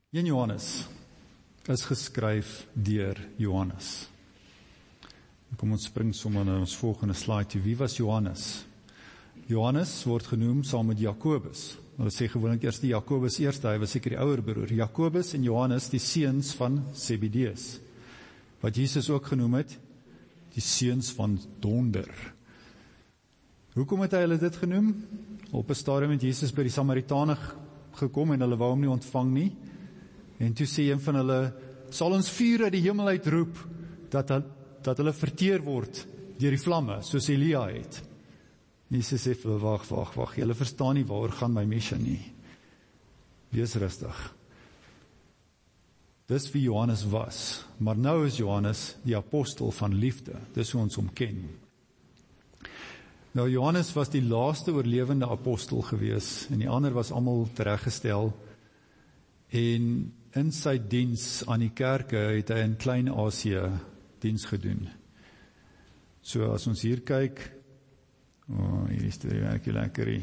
1 Johannes is geskryf deur Johannes. Kom ons spring sommer na ons volgende slide toe. Wie was Johannes? Johannes word genoem saam met Jakobus. Hulle sê gewoonlik eers die Jakobus eerste, hy was seker die ouer broer. Jakobus en Johannes, die seuns van Zebedeus. Wat Jesus ook genoem het, die seuns van donder. Hoekom het hy hulle dit genoem? Op 'n stadium het Jesus by die Samaritane gekom en hulle wou hom nie ontvang nie. En toe sê een van hulle, sal ons vuur uit die hemel uitroep, dat hulle verteer word deur die vlamme, soos Elia het. Jesus sê vir hulle, wag, julle verstaan nie waaroor gaan my missie nie. Wees rustig. Dis wie Johannes was, maar nou is Johannes die apostel van liefde, dis hoe ons hom ken. Nou Johannes was die laaste oorlewende apostel gewees, en die ander was almal tereggestel, en in sy diens aan die kerke het hy in Klein-Asië diens gedoen. So as ons hier kyk, hier is die werkie lekkerie.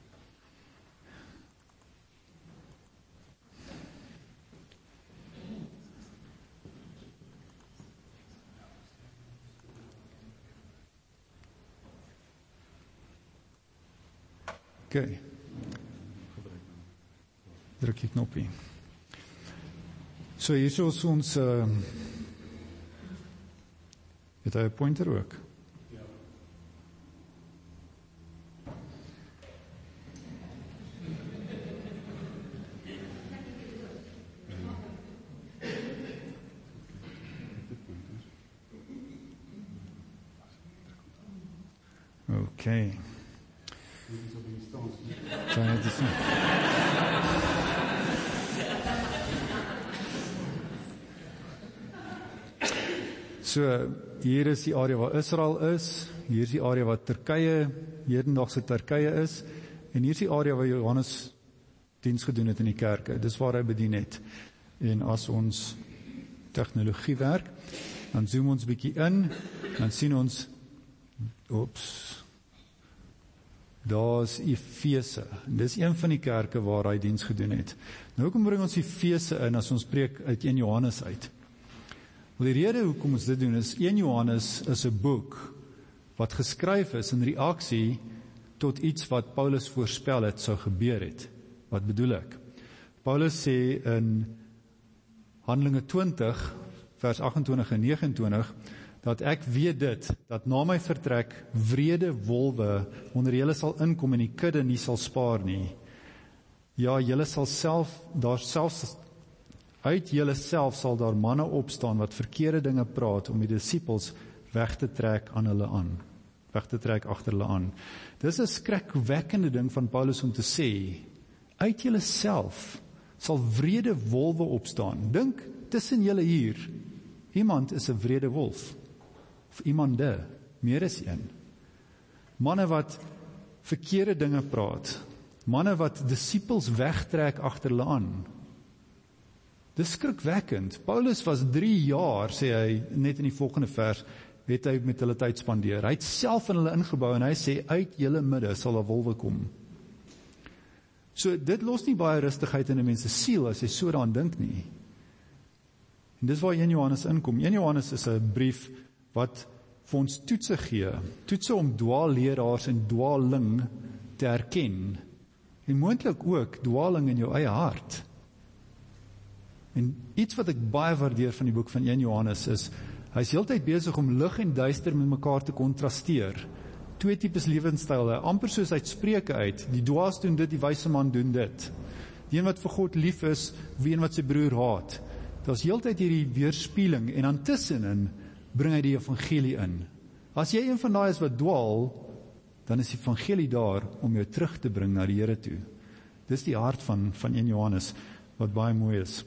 Okay. Druk die knoppie. So hier is ons het hy 'n pointer ook? Ja. Okay. So, hier is die area waar Israel is, hier is die area waar Turkye, hedendaagse Turkye is, en hier is die area waar Johannes diens gedoen het in die kerke, dis waar hy bedien het. En as ons tegnologie werk, dan zoom ons bietjie in, dan sien ons, daar is Efese, dis een van die kerke waar hy diens gedoen het. Nou kom bring ons Efese in, as ons preek uit 1 Johannes uit. Wel, die rede hoekom ons dit doen is, 1 Johannes is 'n boek wat geskryf is in reaksie tot iets wat Paulus voorspel het sou gebeur het. Wat bedoel ek? Paulus sê in Handelinge 20 vers 28 en 29 dat ek weet dit, dat na my vertrek wrede wolwe onder julle sal inkom en die kudde nie sal spaar nie. Ja, julle sal uit julle self sal daar manne opstaan wat verkeerde dinge praat om die disippels weg te trek agter hulle aan. Dis 'n skrikwekkende ding van Paulus om te sê, uit julle self sal wrede wolwe opstaan. Dink, tussen julle hier, iemand is 'n wrede wolf, of iemande, meer as een. Manne wat verkeerde dinge praat, manne wat disippels wegtrek agter hulle aan. Dis skrikwekkend. Paulus was 3 jaar, sê hy, net in die volgende vers, het hy met hulle tyd spandeer. Hy het self in hulle ingebou en hy sê, uit julle midde sal 'n wolwe kom. So, dit los nie baie rustigheid in 'n mens se siel, as jy so daaraan dink nie. En dis waar 1 Johannes inkom. 1 Johannes is 'n brief wat vir ons toetse gee. Toetse om dwaalleraars en dwaaling te herken. En moontlik ook dwaling in jou eie hart. En iets wat ek baie waardeer van die boek van 1 Johannes is, hy is heeltyd besig om lig en duister met mekaar te kontrasteer. 2 tipes lewenstyle, amper soos uit Spreuke uit. Die dwaas doen dit, die wyse man doen dit. Die een wat vir God lief is, of een wat sy broer haat. Daar's heeltyd hierdie weerspieëling, en dan tussenin bring hy die evangelie in. As jy een van daai is wat dwaal, dan is die evangelie daar om jou terug te bring na die Here toe. Dis die hart van 1 Johannes, wat baie mooi is.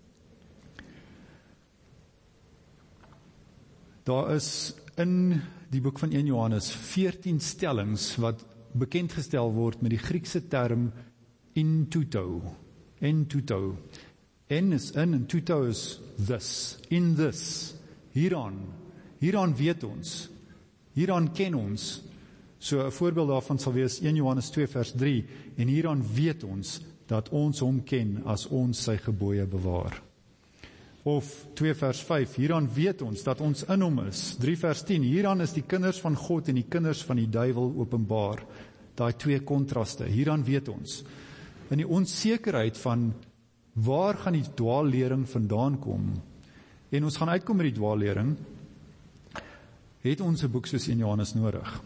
Daar is in die boek van 1 Johannes 14 stellings wat bekendgestel word met die Griekse term in tuto. En tuto. En is in en tuto is this. In this. Hieraan weet ons. Hieraan ken ons. So 'n voorbeeld daarvan sal wees 1 Johannes 2 vers 3. En hieraan weet ons dat ons hom ken as ons sy gebooie bewaar. Of 2 vers 5, hieraan weet ons dat ons in hom is. 3 vers 10, hieraan is die kinders van God en die kinders van die duiwel openbaar. Daai 2 kontraste, hieraan weet ons. In die onsekerheid van waar gaan die dwaallering vandaan kom, en ons gaan uitkom met die dwaallering, het ons 'n boek soos 1 Johannes nodig.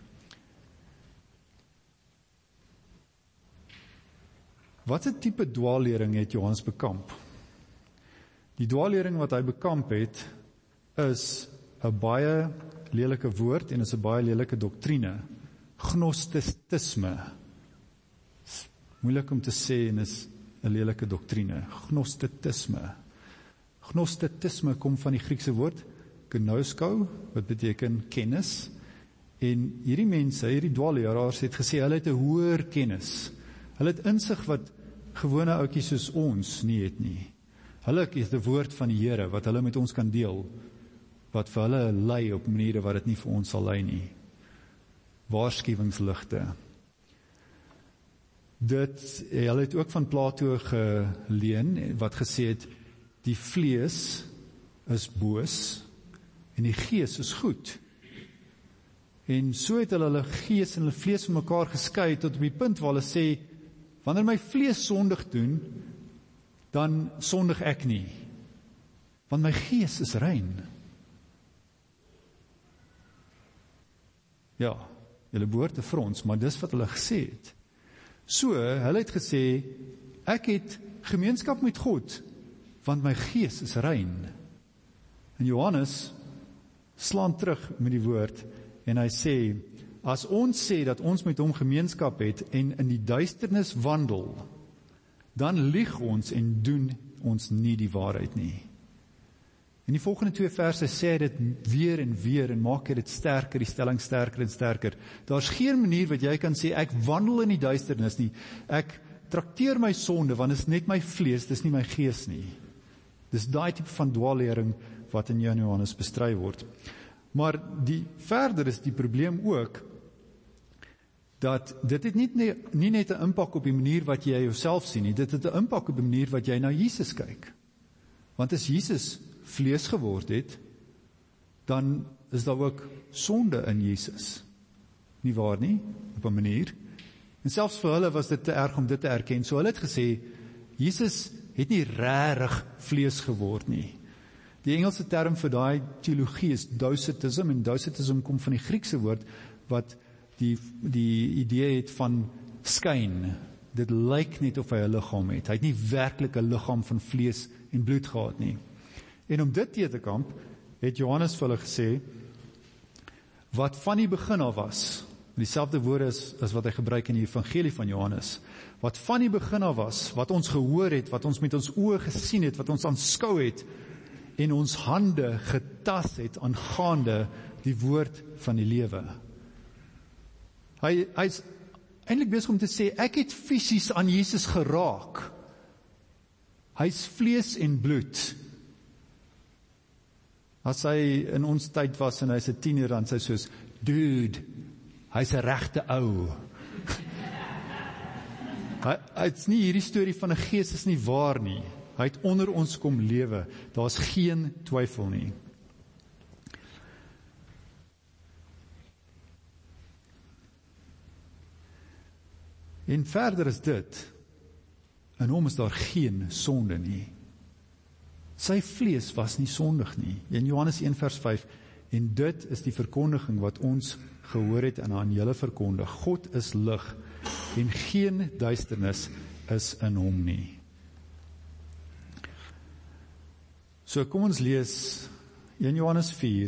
Wat 'n tipe dwaallering het Johannes bekamp? Die dwaallering wat hy bekamp het, is 'n baie lelike woord en is 'n baie lelike doktrine. Gnosticisme. Moeilik om te sê en is 'n lelike doktrine. Gnosticisme. Gnosticisme kom van die Griekse woord gnosko, wat beteken kennis. En hierdie mense, hierdie dwaalleraars het gesê, hulle het 'n hoër kennis. Hulle het insig wat gewone ouetjies soos ons nie het nie. Hulle het die woord van die Here, wat hulle met ons kan deel, wat vir hulle lei op maniere wat dit nie vir ons sal lei nie. Waarskuwingsligte. Hulle het ook van Plato geleen, wat gesê het, die vlees is boos, en die gees is goed. En so het hulle gees en hulle vlees van mekaar geskei, tot op die punt waar hulle sê, wanneer my vlees sondig doen, dan sondig ek nie, want my gees is rein. Ja, julle behoort te frons, maar dis wat hulle gesê het. So, hulle het gesê, ek het gemeenskap met God, want my gees is rein. En Johannes slaan terug met die woord, en hy sê, as ons sê dat ons met hom gemeenskap het, en in die duisternis wandel, dan lieg ons en doen ons nie die waarheid nie. In die volgende 2 verse sê hy dit weer en maak hy dit sterker, die stelling sterker en sterker. Daar's geen manier wat jy kan sê, ek wandel in die duisternis nie, ek trakteer my sonde, want dit is net my vlees, dis nie my gees nie. Dis daai tipe van dwaallering wat in Johannes bestry word. Maar verder is die probleem ook, dat dit het nie net 'n impak op die manier wat jy jouself sien nie, dit het 'n impak op die manier wat jy na Jesus kyk. Want as Jesus vlees geword het, dan is daar ook sonde in Jesus. Nie waar nie, op 'n manier. En selfs vir hulle was dit te erg om dit te erken. So hulle het gesê, Jesus het nie regtig vlees geword nie. Die Engelse term vir daai teologie is Docetism, en Docetism kom van die Griekse woord, wat die idee het van skyn. Dit lyk net of hy 'n liggaam het. Hy het nie werklik 'n liggaam van vlees en bloed gehad nie. En om dit te kamp, het Johannes vir hulle gesê, wat van die begin af was, dieselfde woorde as wat hy gebruik in die evangelie van Johannes, wat van die begin af was, wat ons gehoor het, wat ons met ons oë gesien het, wat ons aanskou het, en ons hande getas het aangaande die woord van die lewe. Hy's eintlik besig om te sê, ek het fisies aan Jesus geraak. Hy's vlees en bloed. As hy in ons tyd was en hy's 'n tiener, dan sê hy soos, dude, hy's 'n regte ou. Hy's nie, hierdie storie van 'n gees is nie waar nie. Hy het onder ons kom lewe. Daar's geen twyfel nie. En verder is dit, in hom is daar geen sonde nie. Sy vlees was nie sondig nie. In Johannes 1 vers 5, en dit is die verkondiging wat ons gehoor het en aan julle verkondig. God is lig, en geen duisternis is in hom nie. So kom ons lees 1 Johannes 4,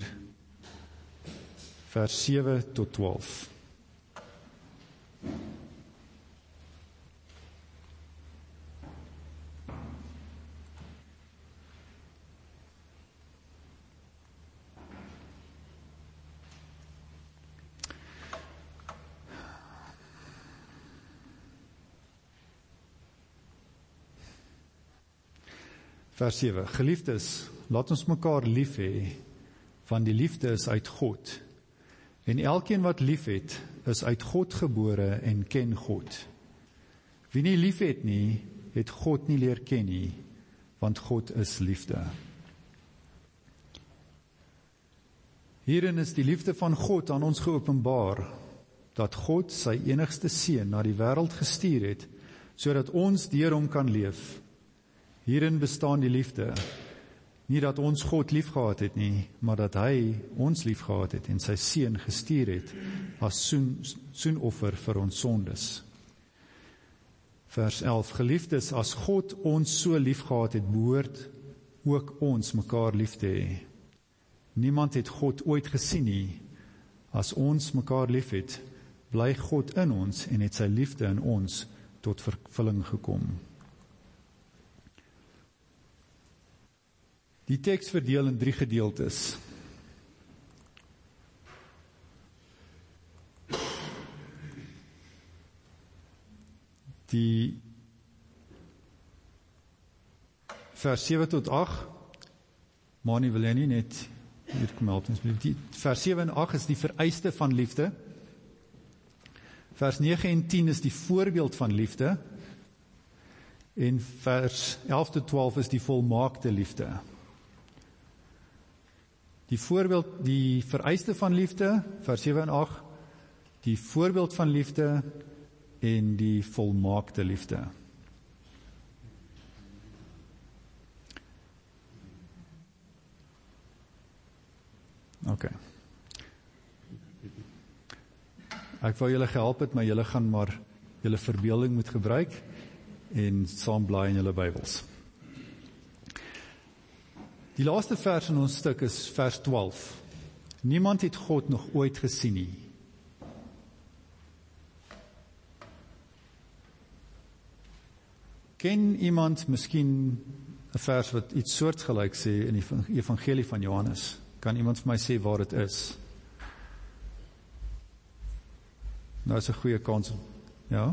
vers 7 tot 12. Vers 7, geliefdes, laat ons mekaar lief hê, want die liefde is uit God. En elkeen wat lief het, is uit God gebore en ken God. Wie nie lief het nie, het God nie leer ken nie, want God is liefde. Hierin is die liefde van God aan ons geopenbaar, dat God sy enigste seun na die wêreld gestuur het, sodat ons deur hom kan leef. Hierin bestaan die liefde, nie dat ons God liefgehad het nie, maar dat hy ons liefgehad het en sy seun gestuur het as soenoffer vir ons sondes. Vers 11, geliefdes, as God ons so liefgehad het, behoort ook ons mekaar lief te hê. Niemand het God ooit gesien nie. As ons mekaar lief het, bly God in ons en het sy liefde in ons tot vervulling gekom. Die teks verdeel in 3 gedeeltes. Die vers 7 tot 8, Mani, wil jy nie net hier kom help ons. Vers 7 en 8 is die vereiste van liefde. Vers 9 en 10 is die voorbeeld van liefde. En vers 11 tot 12 is die volmaakte liefde. Die voorbeeld, die vereiste van liefde, vers 7 en 8, die voorbeeld van liefde en die volmaakte liefde. Okay. Ek wou julle gehelp het, maar julle gaan maar julle verbeelding moet gebruik en saam blaai in julle Bybels. Die laaste vers in ons stuk is vers 12. Niemand het God nog ooit gesien nie. Ken iemand miskien 'n vers wat iets soortgelyk sê in die evangelie van Johannes? Kan iemand vir my sê waar dit is? Nou is 'n goeie kans. Ja?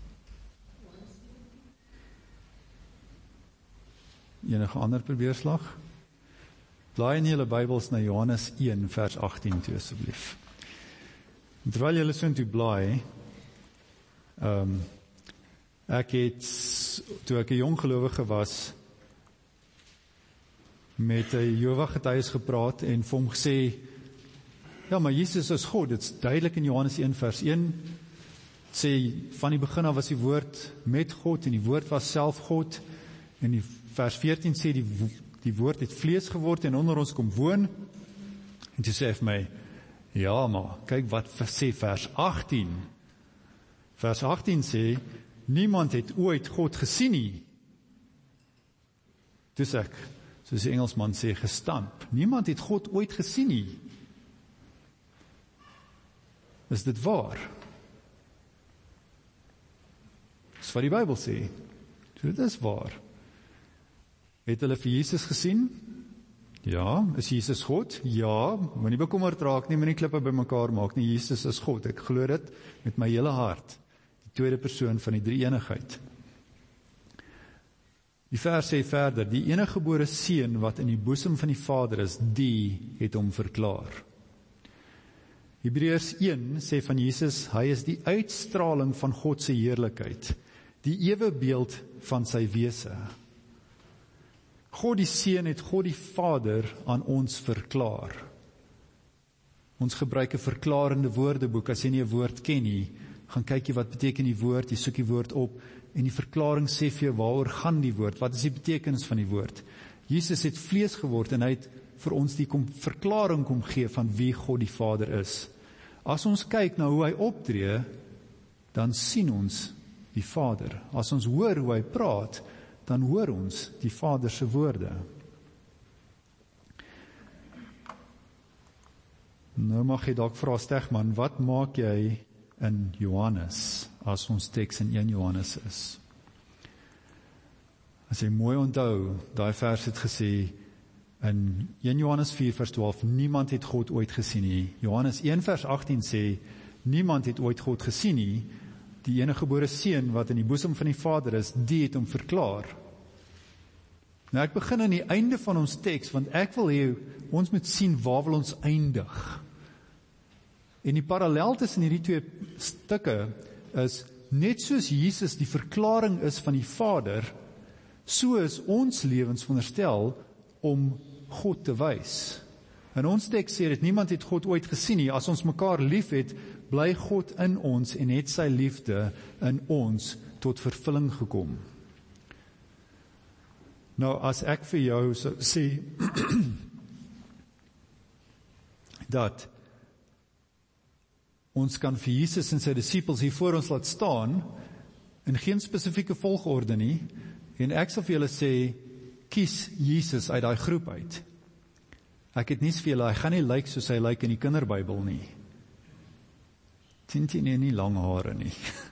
Enige ander probeerslag? Blaai in julle Bybels na Johannes 1 vers 18 toe asseblief. Terwyl julle so intoe blaai, ek het, toe ek 'n jong gelowige was, met 'n Jehova getuies gepraat en vir hom gesê, ja, maar Jesus is God, dit is duidelik in Johannes 1 vers 1, sê, van die begin af was die woord met God, en die woord was self God, en die vers 14 sê, die woord het vlees geword, en onder ons kom woon, en toe sê hy vir my, ja, maar, kyk wat sê vers 18, vers 18 sê, niemand het ooit God gesien nie, dus ek, soos die Engelsman sê, gestamp. Niemand het God ooit gesien nie. Is dit waar? Dis wat die Bybel sê. So dit is waar. Het hulle vir Jesus gesien? Ja. Is Jesus God? Ja. Moenie bekommerd raak nie, moenie klippe bymekaar maak nie. Jesus is God. Ek glo dit met my hele hart. Die tweede persoon van die drie-eenigheid. Die vers sê verder, die eniggebore seun wat in die boesem van die Vader is, die het hom verklaar. Hebreërs 1 sê van Jesus, hy is die uitstraling van God se heerlikheid, die ewebeeld van sy wese. God die Seun het God die Vader aan ons verklaar. Ons gebruik 'n verklarende woordeboek, as jy nie 'n woord ken nie, gaan kyk jy wat beteken die woord, jy soek die woord op, en die verklaring sê vir jou waaroor gaan die woord, wat is die betekenis van die woord. Jesus het vlees geword en hy het vir ons die verklaring kom gee van wie God die Vader is. As ons kyk na hoe hy optree, dan sien ons die Vader. As ons hoor hoe hy praat, dan hoor ons die Vader se woorde. Nou mag jy dalk vra, Stegman, wat maak jy in Johannes, as ons teks in 1 Johannes is? As jy mooi onthou, daai vers het gesê, in 1 Johannes 4 vers 12, niemand het God ooit gesien nie. Johannes 1 vers 18 sê, niemand het ooit God gesien nie, die eniggebore seun wat in die boesem van die Vader is, die het hom verklaar. Nou ek begin aan die einde van ons teks, want ek wil hê, ons moet sien waar wil ons eindig. En die parallel tussen hierdie twee stukke is, net soos Jesus die verklaring is van die Vader, so is ons lewens veronderstel om God te wys. In ons teks sê dit, niemand het God ooit gesien nie. As ons mekaar lief het, bly God in ons en het sy liefde in ons tot vervulling gekom. Nou, as ek vir jou sê, dat ons kan vir Jesus en sy disippels hier voor ons laat staan, in geen spesifieke volgorde nie, en ek sal vir julle sê, kies Jesus uit daai groep uit. Ek het nie vir julle, hy gaan nie lyk soos hy lyk in die kinderbybel nie. Tintin nie lang hare nie.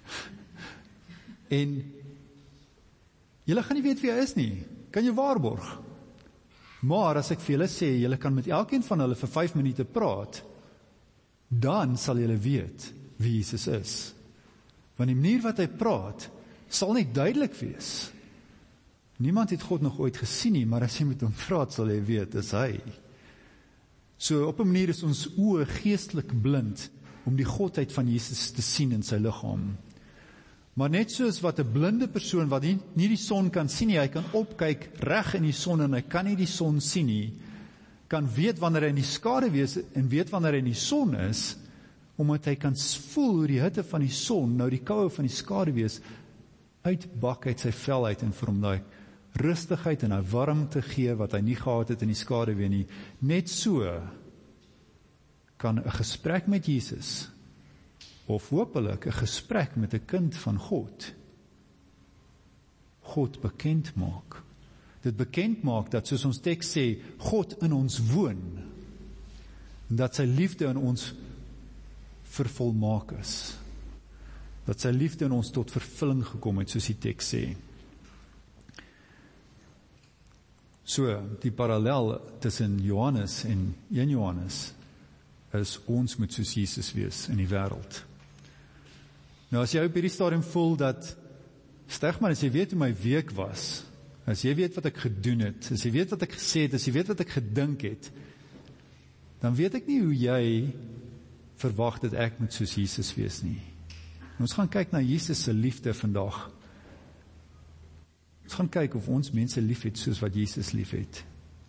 En julle gaan nie weet wie hy is nie, kan jy waarborg. Maar as ek vir julle sê, julle kan met elkeen van hulle vir 5 minute praat, dan sal julle weet wie Jesus is. Want die manier wat hy praat, sal net duidelik wees. Niemand het God nog ooit gesien nie, maar as jy met hom praat, sal jy weet, is hy. So op 'n manier is ons oë geestelik blind, om die godheid van Jesus te sien in sy liggaam. Maar net soos wat 'n blinde persoon, wat nie die son kan sien nie, hy kan opkyk reg in die son, en hy kan nie die son sien nie, kan weet wanneer hy in die skaduwee is, en weet wanneer hy in die son is, omdat hy kan voel hoe die hitte van die son, nou die koue van die skaduwee is, uitbak uit sy vel uit, en vir hom daai rustigheid en daai warmte gee, wat hy nie gehad het in die skaduwee nie. Net so kan 'n gesprek met Jesus, of hopelik 'n gesprek met 'n kind van God bekend maak. Dit bekend maak dat, soos ons teks sê, God in ons woon, en dat sy liefde in ons vervolmaak is. Dat sy liefde in ons tot vervulling gekom het, soos die teks sê. So, die parallel tussen Johannes en 1 Johannes is, ons moet soos Jesus wees in die wêreld. Nou, as jy op hierdie stadium voel dat, Stegman, as jy weet hoe my week was, as jy weet wat ek gedoen het, as jy weet wat ek gesê het, as jy weet wat ek gedink het, dan weet ek nie hoe jy verwag dat ek moet soos Jesus wees nie. En ons gaan kyk na Jesus se liefde vandag. Ons gaan kyk of ons mense lief het soos wat Jesus lief het.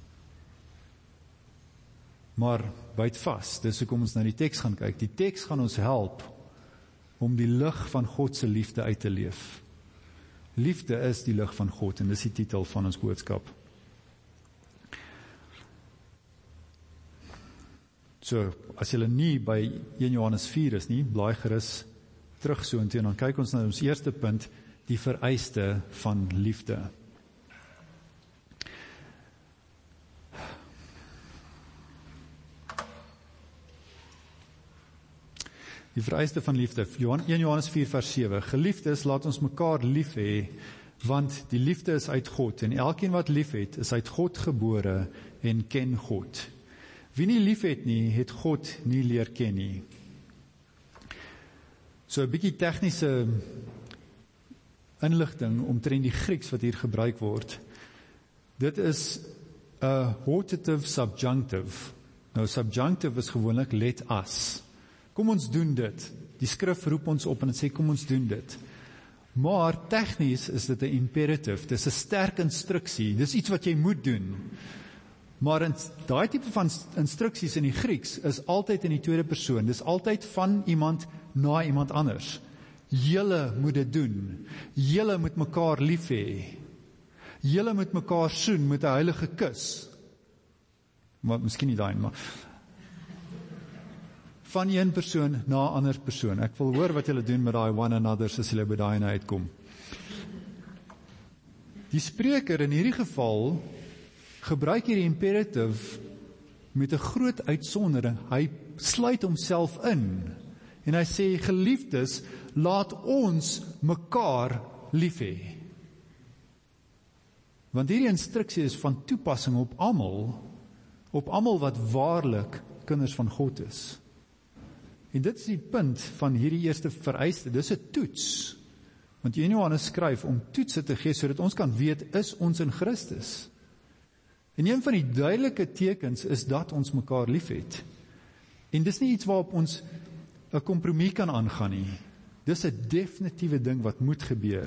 Maar byt vas, dis hoekom ons na die teks gaan kyk. Die teks gaan ons help om die lig van God se liefde uit te leef. Liefde is die lig van God, en dis die titel van ons boodskap. So, as julle nie by 1 Johannes 4 is nie, blaai gerus terug so en toe, en dan kyk ons na ons eerste punt, die vereiste van liefde. Die vereiste van liefde, 1 Johannes 4 vers 7, geliefdes, laat ons mekaar lief hê, want die liefde is uit God, en elkeen wat lief het, is uit God gebore en ken God. Wie nie lief het nie, het God nie leer ken nie. So 'n bietjie tegniese inligting omtrent die Grieks wat hier gebruik word. Dit is 'n hortative subjunctive. Nou subjunctive is gewoonlik let as. Kom ons doen dit. Die skrif roep ons op en dit sê kom ons doen dit. Maar tegnies is dit 'n imperative. Dis 'n sterk instruksie. Dis iets wat jy moet doen. Maar in daai tipe van instruksies in die Grieks is altyd in die tweede persoon. Dis altyd van iemand na iemand anders. Julle moet dit doen. Julle moet mekaar lief hê. Julle moet mekaar soen met 'n heilige kus. Maar miskien nie daai, maar van een persoon na 'n ander persoon. Ek wil hoor wat julle doen met daai one another as julle by daai uitkom. Die spreker in hierdie geval gebruik hierdie imperative met 'n groot uitsondering. Hy sluit homself in en hy sê, geliefdes, laat ons mekaar lief hê. Want hierdie instruksie is van toepassing op almal wat waarlik kinders van God is. En dit is die punt van hierdie eerste vereiste, dis 'n toets. Want Johannes skryf om toetse te gee, sodat ons kan weet, is ons in Christus? En een van die duidelike tekens is dat ons mekaar lief het. En dis nie iets waarop ons 'n kompromie kan aangaan nie. Dis 'n definitiewe ding wat moet gebeur.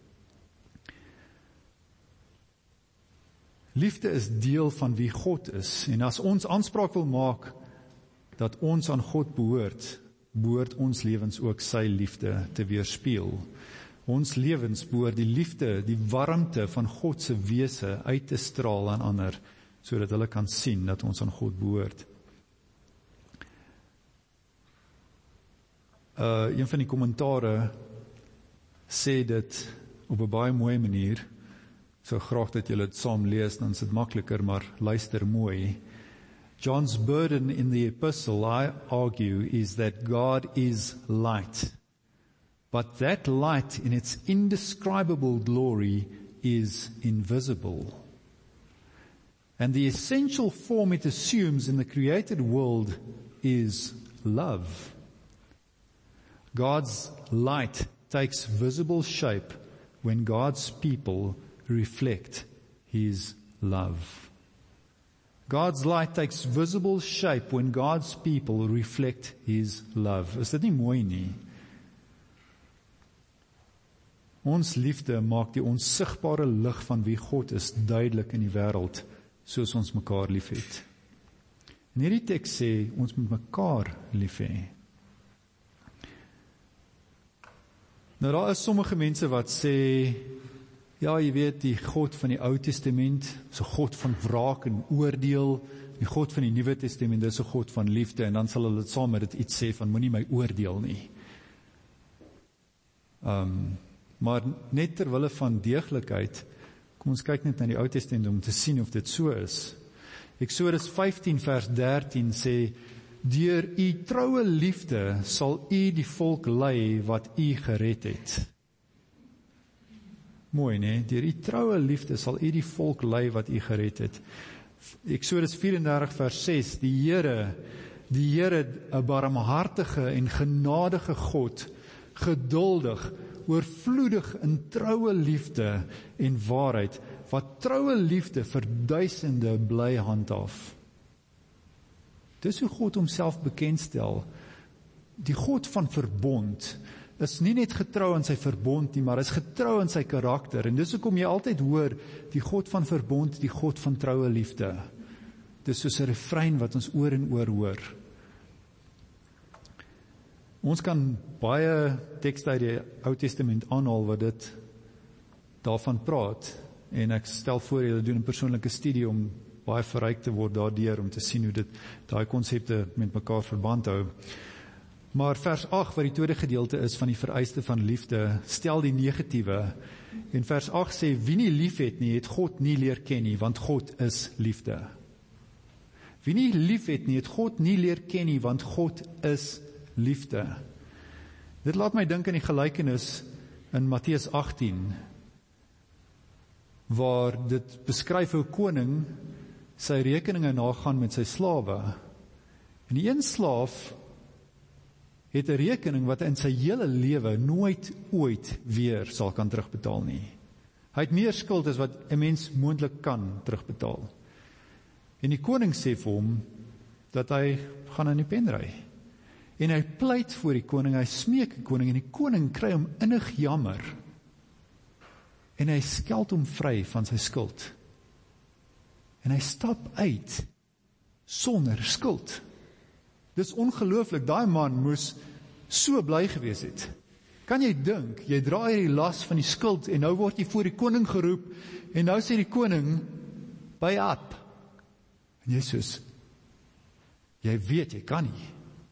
Liefde is deel van wie God is, en as ons aanspraak wil maak dat ons aan God behoort ons lewens ook sy liefde te weerspieël. Ons lewens behoort die liefde, die warmte van God se wese uit te straal aan ander, sodat hulle kan sien dat ons aan God behoort. Een van die kommentare sê dit op 'n baie mooi manier. So graag dat julle dit saam lees, dan is dit makliker, maar luister mooi. John's burden in the epistle, I argue, is that God is light. But that light in its indescribable glory is invisible. And the essential form it assumes in the created world is love. God's light takes visible shape when God's people reflect His love. God's light takes visible shape when God's people reflect His love. Is dit nie mooi nie? Ons liefde maak die onsigbare lig van wie God is duidelik in die wêreld, soos ons mekaar lief het. En hierdie teks sê, ons moet mekaar lief hê. Nou daar is sommige mense wat sê, ja, jy weet, die God van die Ou Testament, is 'n God van wraak en oordeel, die God van die Nuwe Testament, dis 'n God van liefde, en dan sal hulle saam met dit iets sê van, moenie my oordeel nie. Maar net ter wille van deeglikheid, kom ons kyk net na die Ou Testament om te sien of dit so is. Eksodus 15 vers 13 sê, deur u troue liefde sal u die volk lei wat u gered het. Mooi, nee? Deur u troue liefde sal u die volk lei wat u gered het. Eksodus 34 vers 6, die Here, 'n barmhartige en genadige God, geduldig, oorvloedig in troue liefde en waarheid, wat troue liefde vir duisende bly handhaaf. Dis hoe God homself bekendstel. Die God van verbond is nie net getrou aan sy verbond nie, maar is getrou aan sy karakter. En dis hoekom jy altyd hoor, die God van verbond, die God van troue liefde. Dis soos 'n refrein wat ons oor en oor hoor. Ons kan baie tekste uit die Ou Testament aanhaal wat dit daarvan praat. En ek stel voor julle doen 'n persoonlike studie om baie verryk te word daardeur, om te sien hoe dit daai konsepte met mekaar verband hou. Maar vers 8, wat die tweede gedeelte is van die vereiste van liefde, stel die negatiewe. En vers 8 sê, wie nie lief het nie, het God nie leer ken nie, want God is liefde. Wie nie lief het nie, het God nie leer ken nie, want God is liefde. Dit laat my dink aan die gelykenis in Matteus 18, waar dit beskryf hoe 'n koning sy rekeninge nagaan met sy slawe. En die een slaaf het 'n rekening wat in sy hele lewe nooit ooit weer sal kan terugbetaal nie. Hy het meer skuld as wat 'n mens moontlik kan terugbetaal. En die koning sê vir hom dat hy gaan in die pen ry. En hy pleit voor die koning, hy smeek die koning, en die koning kry hom innig jammer. En hy skeld hom vry van sy skuld. En hy stap uit sonder skuld. Dis ongelooflik, daai man moes so bly gewees het. Kan jy dink, jy dra hierdie las van die skuld, en nou word jy voor die koning geroep, en nou sê die koning, buy up. En jy soos, jy weet, jy kan nie.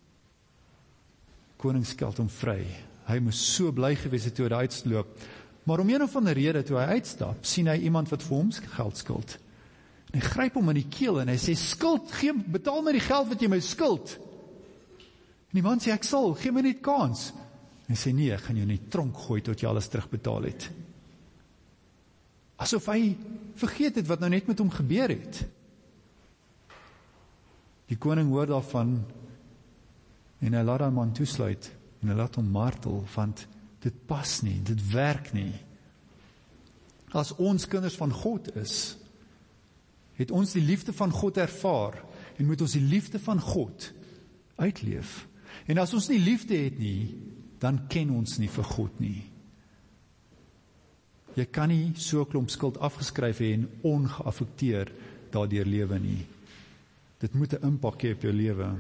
Koning skeld hom vry. Hy moes so bly gewees het toe hy uitloop. Maar om een of ander rede, toe hy uitstap, sien hy iemand wat vir hom geld skuld. En hy gryp hom in die keel en hy sê, skuld, betaal my die geld wat jy my skuld. En die man sê, ek sal, gee my net kans. En hy sê, nee, ek gaan jou in die tronk gooi tot jy alles terugbetaal het. Asof hy vergeet het wat nou net met hom gebeur het. Die koning hoor daarvan, en hy laat die man toesluit, en hy laat hom martel, want dit pas nie, dit werk nie. As ons kinders van God is, het ons die liefde van God ervaar, en moet ons die liefde van God uitleef. En as ons nie liefde het nie, dan ken ons nie vir God nie. Jy kan nie so 'n klomp skuld afgeskryf hê en ongeaffekteer daardeur lewe nie. Dit moet 'n impak hê op jou lewe.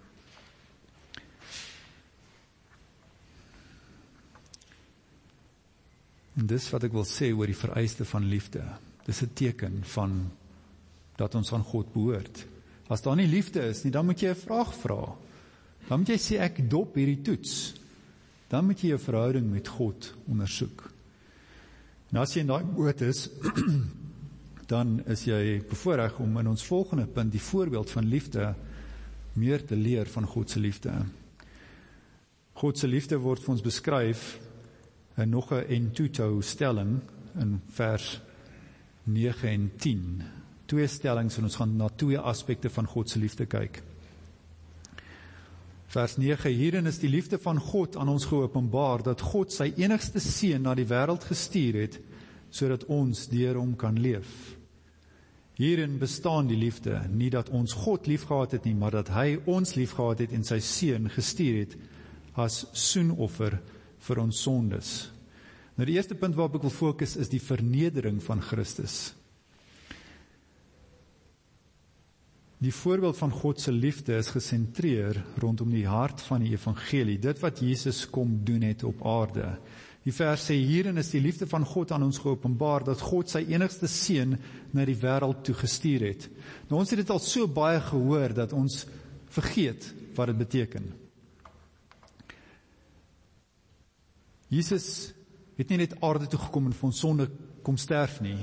En dis wat ek wil sê oor die vereiste van liefde. Dis 'n teken van dat ons aan God behoort. As daar nie liefde is nie, dan moet jy 'n vraag vra. Dan moet jy sê, ek dop hierdie toets. Dan moet jy jou verhouding met God ondersoek. En as jy in daai boot is, dan is jy bevoorreg om in ons volgende punt die voorbeeld van liefde meer te leer van God se liefde. God se liefde word vir ons beskryf in nog 'n en tuto stelling in vers 9 en 10. 2 stellings en ons gaan na 2 aspekte van God se liefde kyk. Vers 9, hierin is die liefde van God aan ons geopenbaar, dat God sy enigste seun na die wêreld gestuur het, sodat ons deur hom kan leef. Hierin bestaan die liefde, nie dat ons God liefgehad het nie, maar dat hy ons liefgehad het en sy seun gestuur het as soenoffer vir ons sondes. Nou die eerste punt waarop ek wil fokus is die vernedering van Christus. Die voorbeeld van God se liefde is gesentreer rondom die hart van die evangelie, dit wat Jesus kom doen het op aarde. Die vers sê, hierin is die liefde van God aan ons geopenbaar, dat God sy enigste seun na die wêreld toe gestuur het. Nou ons het dit al so baie gehoor, dat ons vergeet wat dit beteken. Jesus het nie net aarde toe gekom en vir ons sonde kom sterf nie.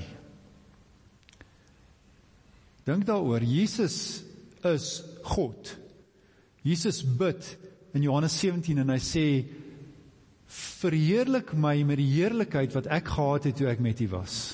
Dink daaroor, Jesus is God. Jesus bid in Johannes 17 en hy sê, verheerlik my met die heerlikheid wat ek gehad het toe ek met U was.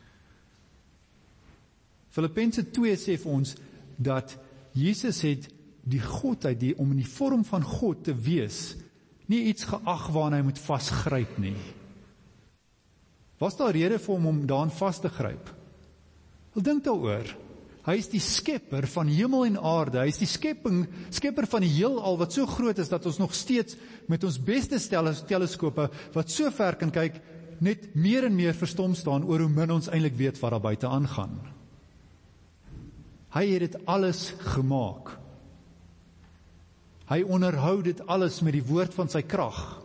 Filippense 2 sê vir ons, dat Jesus het die godheid, om in die vorm van God te wees, nie iets geag waarna hy moet vasgryp nie. Was daar rede vir hom om daarin vas te gryp? Wel, dink daaroor. Hy is die skepper van hemel en aarde. Hy is die skepper van die heelal wat so groot is dat ons nog steeds met ons beste teleskope wat so ver kan kyk, net meer en meer verstom staan oor hoe min ons eintlik weet wat daar buite aangaan. Hy het dit alles gemaak. Hy onderhou dit alles met die woord van sy krag.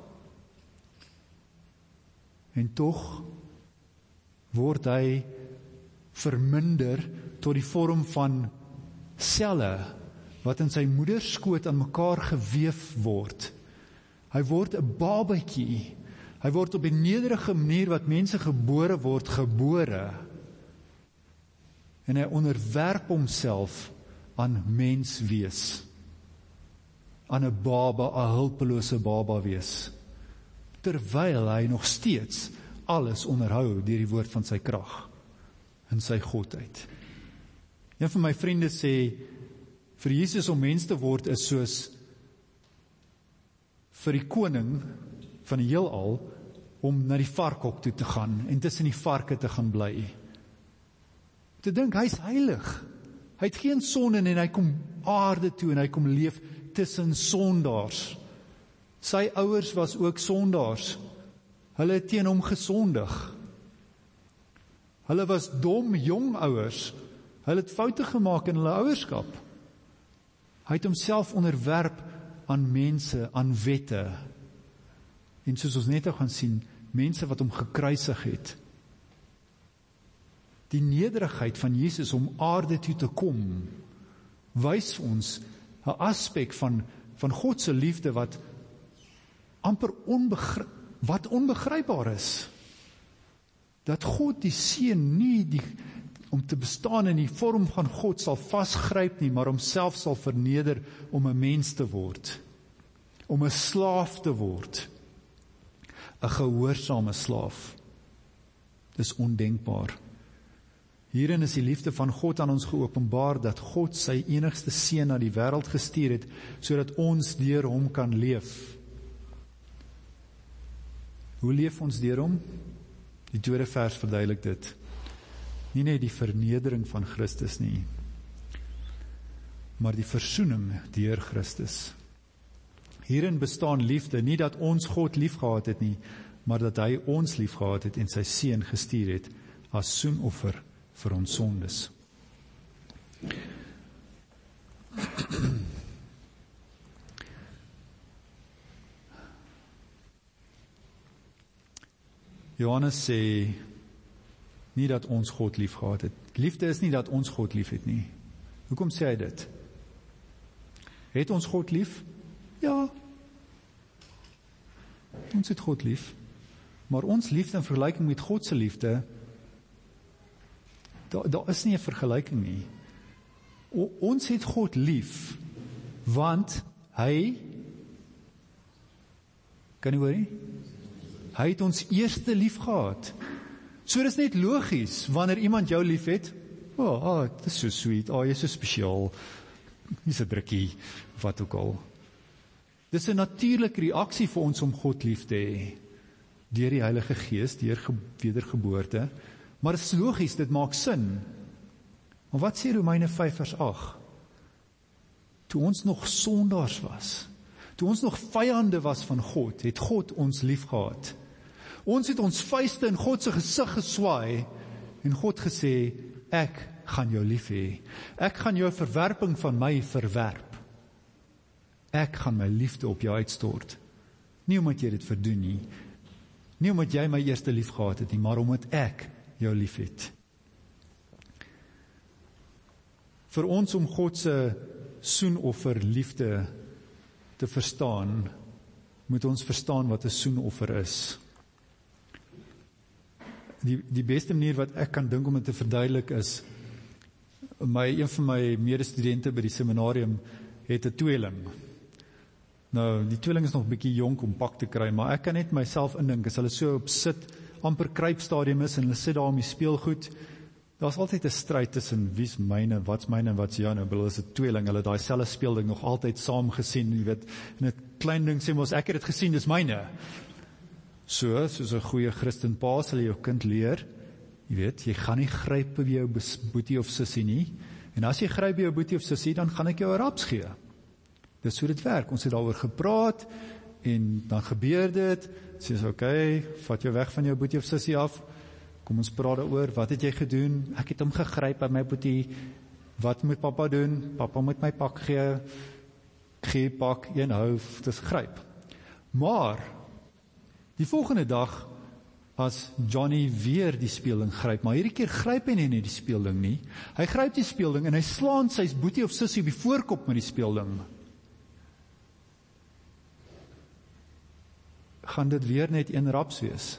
En tog word hy verminder tot die vorm van selle wat in sy moederskoot aan mekaar geweef word. Hy word 'n babatjie. Hy word op 'n nederige manier wat mense gebore word, gebore. En hy onderwerp homself aan mens wees. Aan 'n baba, 'n hulpelose baba wees. Terwyl hy nog steeds alles onderhou deur die woord van sy krag en sy godheid. Een van my vriende sê, vir Jesus om mens te word is soos vir die koning van die heelal om na die varkhok toe te gaan en tussen die varke te gaan bly. Te dink, hy's heilig. Hy het geen sonde en hy kom aarde toe en hy kom leef tussen sondaars. Sy ouers was ook sondaars. Hulle het teen hom gesondig. Hulle was dom, jong ouers. Hulle het foute gemaak in hulle ouerskap. Hy het homself onderwerp aan mense, aan wette. En soos ons net gaan sien, mense wat hom gekruisig het. Die nederigheid van Jesus om aarde toe te kom, wys ons 'n aspek van God se liefde wat amper onbegrypbaar is. Dat God die seun nie om te bestaan in die vorm van God sal vasgryp nie, maar homself sal verneder om 'n mens te word, om 'n slaaf te word, 'n gehoorsame slaaf. Dis ondenkbaar. Hierin is die liefde van God aan ons geopenbaar, dat God sy enigste seun na die wêreld gestuur het, sodat ons deur hom kan leef. Hoe leef ons deur hom? Die tweede vers verduidelik dit. Nie net die vernedering van Christus nie, maar die versoening deur Christus. Hierin bestaan liefde, nie dat ons God liefgehad het nie, maar dat hy ons liefgehad het en sy seun gestuur het as soenoffer vir ons sondes. Johannes sê nie dat ons God liefgehad het. Liefde is nie dat ons God lief het nie. Hoekom sê hy dit? Het ons God lief? Ja. Ons het God lief. Maar ons liefde in vergelyking met God se liefde, daar is nie 'n vergelyking nie. Ons het God lief, want hy, kan jy hoor nie? Hy het ons eerste lief gehad. So dis net logies, wanneer iemand jou lief het, dit is so sweet, jy is so spesiaal, nie so drukkie, wat ook al. Dis 'n natuurlike reaksie vir ons om God lief te hê, deur die Heilige Gees, deur wedergeboorte, maar dit is logies, dit maak sin. Maar wat sê Romeine 5 vers 8? Toe ons nog sondaars was, toe ons nog vyande was van God, het God ons lief gehad. Ons het ons vuiste in God se gesig geswaai en God gesê, ek gaan jou lief hê. Ek gaan jou verwerping van my verwerp. Ek gaan my liefde op jou uitstort. Nie omdat jy dit verdoen nie. Nie omdat jy my eerste lief gehad het nie, maar omdat ek jou lief het. Vir ons om God se soenoffer liefde te verstaan, moet ons verstaan wat 'n soenoffer is. Die beste manier wat ek kan dink om dit te verduidelik is, een van my medestudente by die seminarium het 'n tweeling. Nou, die tweeling is nog 'n bietjie jonk om pak te kry, maar ek kan net myself indink, as hulle so op sit, amper kruipstadium is, en hulle sit daar om die speelgoed, daar's altyd 'n stryd tussen wie's myne, wat's myne en wat's jou. Nou, bedoel, is 'n tweeling, hulle daai selfe speelding nog altyd saam gesien, jy weet, en 'n klein ding sê mos, ek het dit gesien, dis myne. So, soos 'n goeie Christen pa sal jy jou kind leer, jy weet, jy gaan nie gryp by jou boetie of sussie nie, en as jy gryp by jou boetie of sussie, dan gaan ek jou 'n raps gee. Dis hoe dit werk, ons het daaroor gepraat, en dan gebeur dit, sê ons, okay, vat jou weg van jou boetie of sussie af, kom ons praat daaroor, wat het jy gedoen? Ek het hom gegryp by my boetie, wat moet papa doen? Papa moet my pak gee pak, een hou, dis gryp. Maar, die volgende dag, as Johnny weer die speelding gryp, maar hierdie keer gryp hy nie die speelding nie, hy gryp die speelding en hy slaan sy boetie of sussie op die voorkop met die speelding. Gaan dit weer net een raps wees?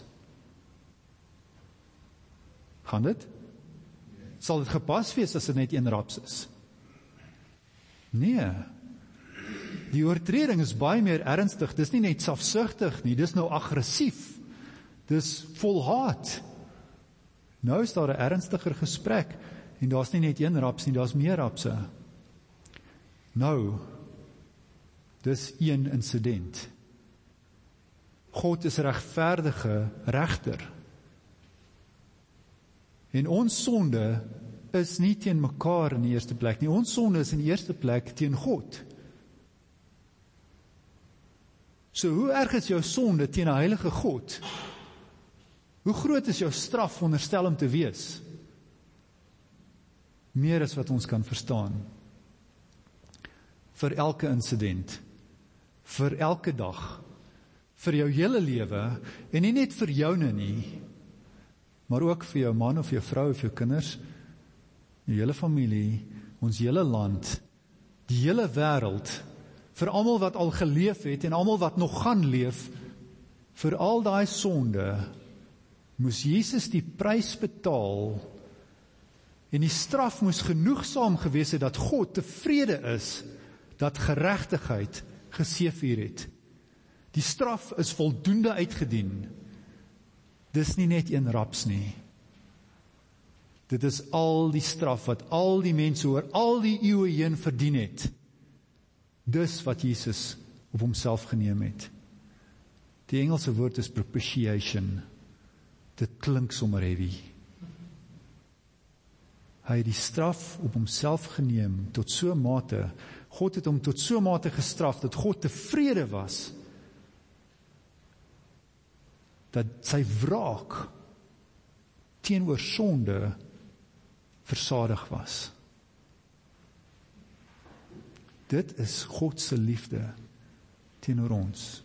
Gaan dit? Sal dit gepas wees as dit net een raps is? Nee. Die oortreding is baie meer ernstig, dis nie net selfsugtig nie, dis nou aggressief, dis vol haat. Nou is daar 'n ernstiger gesprek, en daar's nie net een raps nie, daar's meer rapse. Nou, dis een insident. God is regverdige regter. En ons sonde is nie teen mekaar in die eerste plek nie, ons sonde is in die eerste plek teen God. So hoe erg is jou sonde teen 'n heilige God? Hoe groot is jou straf veronderstel om te wees? Meer as wat ons kan verstaan. Vir elke insident, vir elke dag, vir jou hele lewe, en nie net vir joune nie, maar ook vir jou man of jou vrou of jou kinders, jou hele familie, ons hele land, die hele wêreld, vir almal wat al geleef het en almal wat nog gaan leef, vir al daai sonde, moes Jesus die prys betaal, en die straf moes genoegsaam gewees het, dat God tevrede is, dat geregtigheid geseëvier het. Die straf is voldoende uitgedien. Dis nie net een raps nie. Dit is al die straf wat al die mense oor al die eeue heen verdien het. Dis wat Jesus op homself geneem het. Die Engelse woord is propitiation. Dit klink sommer heavy. Hy het die straf op homself geneem tot so 'n mate. God het hom tot so 'n mate gestraf dat God tevrede was dat sy wraak teenoor sonde versadig was. Dit is God se liefde teenoor ons.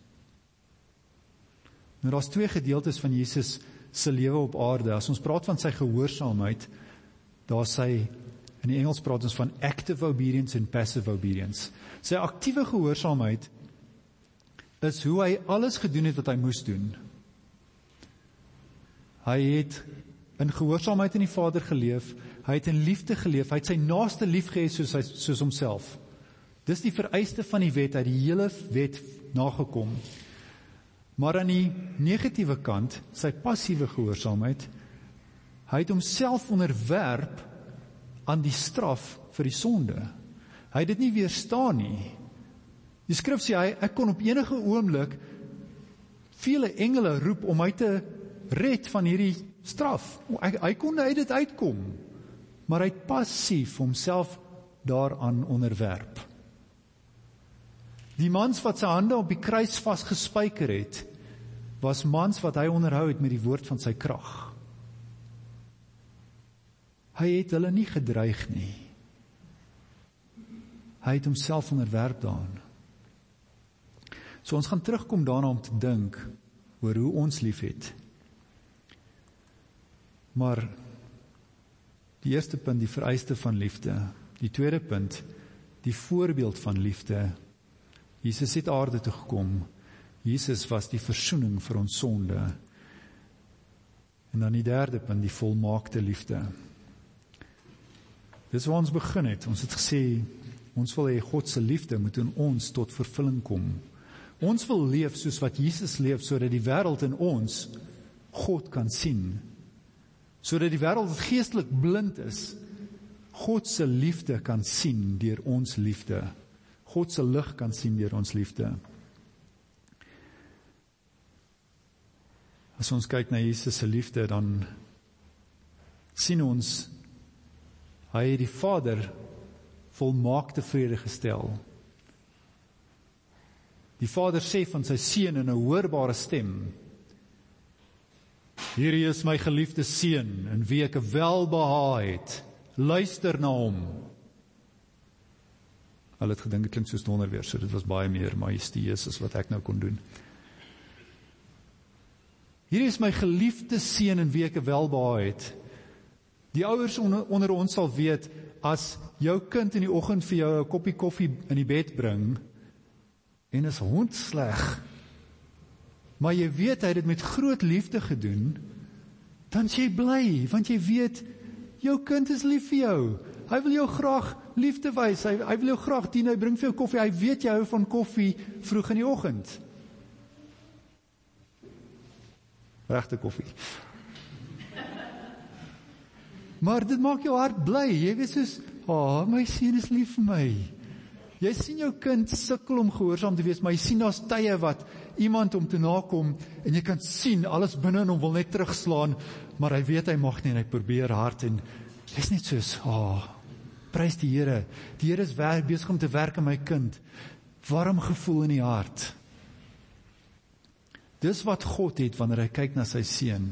Nou daar's twee gedeeltes van Jesus se lewe op aarde. As ons praat van sy gehoorsaamheid, daar sy, in die Engels praat ons van active obedience en passive obedience. Sy aktiewe gehoorsaamheid is hoe hy alles gedoen het wat hy moes doen. Hy het in gehoorsaamheid aan die Vader geleef, hy het in liefde geleef, hy het sy naaste lief gehad soos homself. Dis die vereiste van die wet, hy het die hele wet nagekom. Maar aan die negatiewe kant, sy passiewe gehoorsaamheid, hy het homself onderwerp aan die straf vir die sonde. Hy het dit nie weerstaan nie. Die skrif sê hy kon op enige oomblik vele engele roep om hy te red van hierdie straf. Hy kon uit dit uitkom, maar hy het passief homself daaraan onderwerp. Die mans wat sy hande op die kruis vasgespijker het, was mans wat hy onderhou het met die woord van sy krag. Hy het hulle nie gedreig nie. Hy het homself onderwerp daaraan. So ons gaan terugkom daarna om te dink oor hoe ons lief het. Maar die eerste punt, die vereiste van liefde. Die tweede punt, die voorbeeld van liefde. Jesus het aarde toe gekom. Jesus was die versoening vir ons sonde. En dan die derde punt, die volmaakte liefde. Dis waar ons begin het. Ons het gesê, ons wil hê God se liefde moet in ons tot vervulling kom. Ons wil leef soos wat Jesus leef, sodat die wêreld in ons God kan sien. Sodat die wêreld wat geestelik blind is, God se liefde kan sien deur ons liefde. God se lig kan sien deur ons liefde. As ons kyk na Jesus se liefde, dan sien ons, hy het die Vader volmaak tevrede gestel. Die Vader sê van sy seun in 'n hoorbare stem, hierdie is my geliefde seun, in wie ek welbehae het, luister na hom. Hulle het gedink, dit klink soos donderweer, so dit was baie meer majesteus as wat ek nou kon doen. Hierdie is my geliefde seun, in wie ek welbehae het. Die ouers onder ons sal weet, as jou kind in die oggend vir jou 'n koppie koffie in die bed bring, en is hondsleg, maar jy weet hy het dit met groot liefde gedoen, dan is jy bly, want jy weet, jou kind is lief vir jou. Hy wil jou graag liefde wys, hy wil jou graag dien, hy bring vir jou koffie, hy weet jy hou van koffie vroeg in die oggend. Regte koffie. Maar dit maak jou hart bly, jy weet soos, my seun is lief vir my. Jy sien jou kind sukkel om gehoorsaam te wees, maar jy sien daar's tye wat iemand om te nakom, en jy kan sien, alles binne in hom wil net terugslaan, maar hy weet hy mag nie, en hy probeer hard, en jy's net soos, prys die Here is besig om te werk aan my kind, warm gevoel in die hart. Dis wat God het, wanneer hy kyk na sy seun.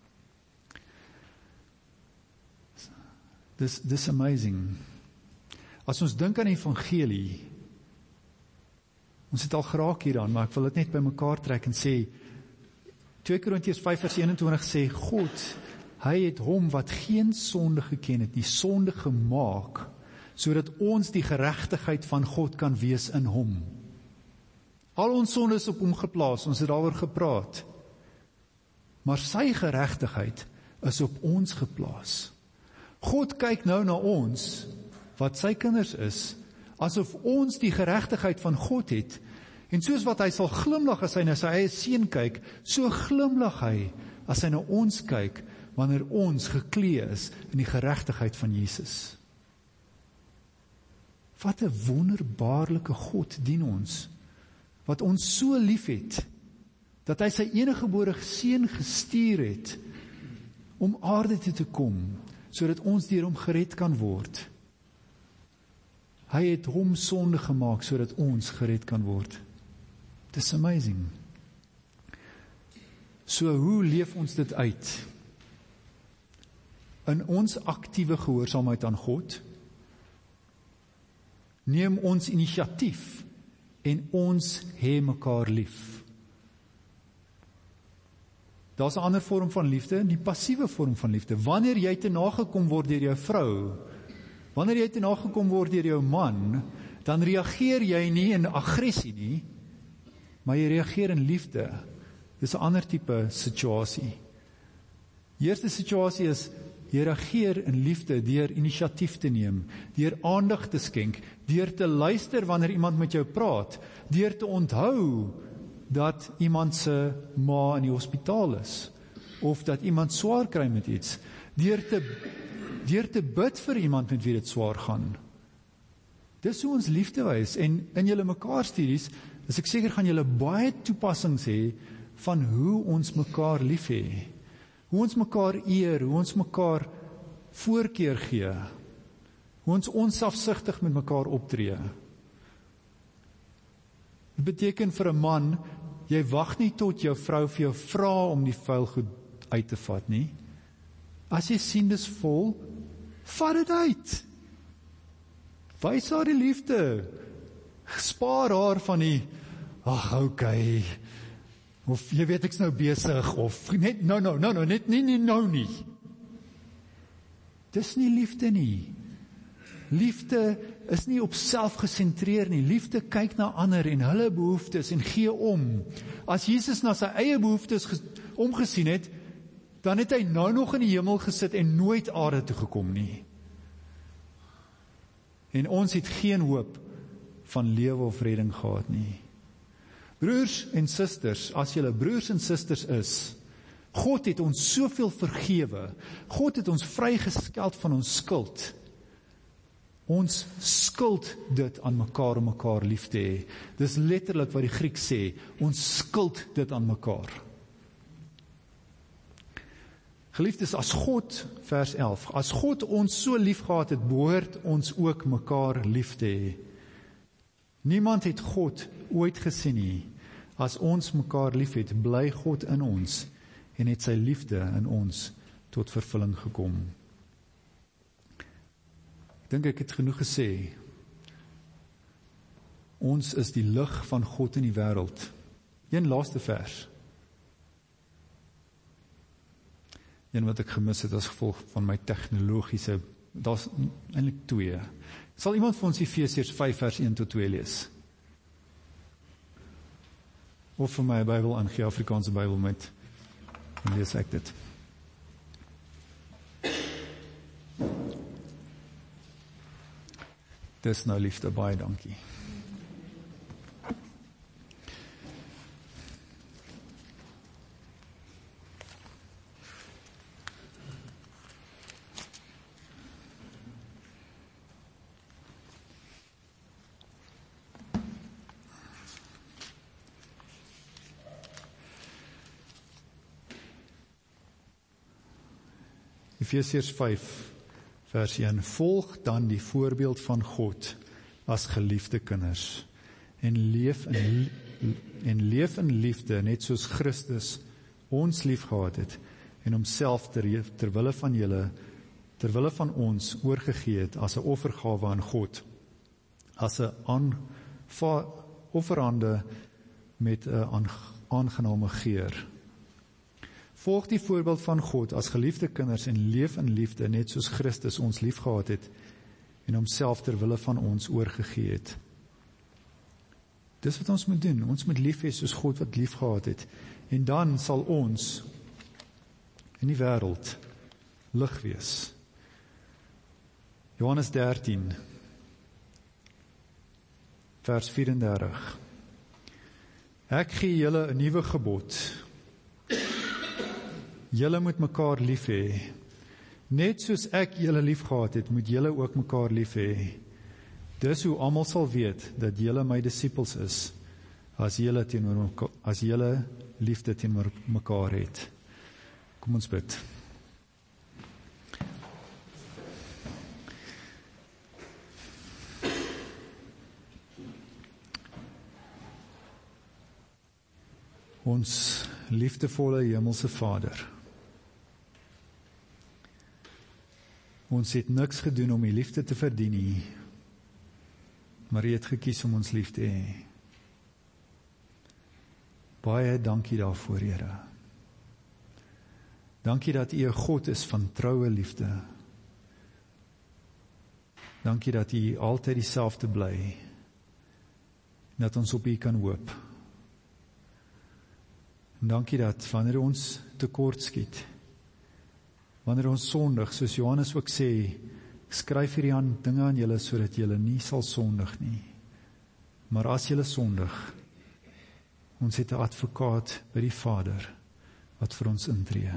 Dis amazing. As ons dink aan die evangelie, ons het al geraak hieraan, maar ek wil dit net by mekaar trek en sê, 2 Korintiërs 5:21 sê, God, hy het hom wat geen sonde geken het, die sonde gemaak, sodat ons die geregtigheid van God kan wees in hom. Al ons sonde is op hom geplaas, ons het daaroor gepraat. Maar sy geregtigheid is op ons geplaas. God kyk nou na ons, wat sy kinders is, asof ons die geregtigheid van God het, en soos wat hy sal glimlag as hy na sy eie seun kyk, so glimlag hy as hy na ons kyk, wanneer ons geklee is in die geregtigheid van Jesus. Wat 'n wonderbaarlike God dien ons, wat ons so lief het, dat hy sy eniggebore seun gestuur het, om aarde toe te kom, sodat ons deur hom gered kan word. Hy het hom sonde gemaak, sodat ons gered kan word. Dis amazing. So hoe leef ons dit uit? In ons aktiewe gehoorsaamheid aan God, neem ons inisiatief en ons hê mekaar lief. Daar's 'n ander vorm van liefde, die passiewe vorm van liefde. Wanneer jy te nagekom word deur jou vrou, wanneer jy te nagekom word deur jou man, dan reageer jy nie in aggressie nie, maar jy reageer in liefde. Dis 'n ander tipe situasie. Die eerste situasie is, jy reageer in liefde deur inisiatief te neem, deur aandag te skenk, deur te luister wanneer iemand met jou praat, deur te onthou dat iemand se ma in die hospitaal is, of dat iemand swaar kry met iets, deur te bid vir iemand met wie dit swaar gaan. Dis hoe ons liefde wys, en in julle mekaar studies, is ek seker gaan julle baie toepassings hê van hoe ons mekaar lief hê, hoe ons mekaar eer, hoe ons mekaar voorkeur gee, hoe ons onselfsugtig met mekaar optree. Dit beteken vir 'n man, jy wag nie tot jou vrou vir jou vra om die vuil goed uit te vat nie. As jy sien dis vol, vat dit uit. Wys haar die liefde. Spaar haar van die, okay, of jy weet ek's nou besig, of net net nie. Dis nie liefde nie. Liefde is nie op self gesentreer nie. Liefde kyk na ander en hulle behoeftes en gee om. As Jesus na sy eie behoeftes omgesien het, dan het hy nou nog in die hemel gesit en nooit aarde toe gekom nie. En ons het geen hoop van lewe of redding gehad nie. Broers en susters, as julle broers en susters is, God het ons soveel vergewe. God het ons vrygeskeld van ons skuld. Ons skuld dit aan mekaar om mekaar lief te hê. Dis letterlik wat die Griek sê, ons skuld dit aan mekaar. Geliefdes, as God, vers 11, as God ons so lief gehad het, behoort ons ook mekaar lief te hê. Niemand het God ooit gesien nie. As ons mekaar lief het, bly God in ons en het sy liefde in ons tot vervulling gekom. Ek dink ek het genoeg gesê. Ons is die lig van God in die wêreld. Een laaste vers. Een wat ek gemis het as gevolg van my tegnologiese, daar's eintlik 2. Sal iemand vir ons Efesiërs 5 vers 1 tot 2 lees? Of vir my Bybel aangee, Afrikaanse Bybel met, en lees ek dit. Dis nou liefde, baie dankie. Efesiërs 5 vers 1, volg dan die voorbeeld van God as geliefde kinders en leef in liefde net soos Christus ons liefgehad het en homself ter wille van ons oorgegee het as 'n offergawe aan God, as 'n offerande met 'n aangename geur. Volg die voorbeeld van God as geliefde kinders en leef in liefde net soos Christus ons liefgehad het en homself ter wille van ons oorgegee het. Dis wat ons moet doen. Ons moet lief hê soos God wat liefgehad het. En dan sal ons in die wêreld lig wees. Johannes 13 vers 34. Ek gee julle 'n nuwe gebod. Julle moet mekaar lief hê. Net soos ek julle lief gehad het, moet julle ook mekaar lief hê. Dis hoe almal sal weet dat julle my disippels is, as julle liefde teenoor mekaar het. Kom ons bid. Ons liefdevolle hemelse Vader, ons het niks gedoen om die liefde te verdien nie, maar U het gekies om ons lief te hê. Baie dankie daarvoor, Here. Dankie dat U 'n God is van troue liefde. Dankie dat U altyd dieselfde bly, en dat ons op U kan hoop. En dankie dat wanneer ons tekort skiet, wanneer ons sondig, soos Johannes ook sê, ek skryf hierdie dinge aan julle, sodat julle nie sal sondig nie. Maar as julle sondig, ons het 'n advokaat by die Vader, wat vir ons intree.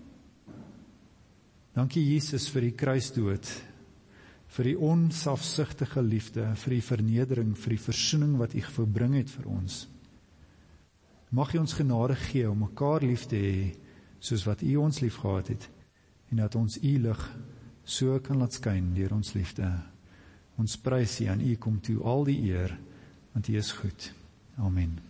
Dankie Jesus vir die kruisdood, vir die onselfsugtige liefde, vir die vernedering, vir die versoening wat U verbring het vir ons. Mag U ons genade gee om mekaar lief te hê, soos wat U ons lief gehad het, en dat ons U lig so kan laat skyn deur ons liefde. Ons prys U, aan U kom toe al die eer, want U is goed. Amen.